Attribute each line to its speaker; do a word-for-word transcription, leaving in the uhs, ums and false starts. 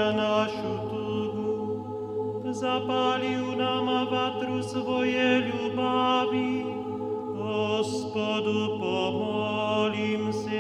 Speaker 1: Paňa našu túgu, zapáliu nám vatru svoje ľubavy. Hospodu pomolím si.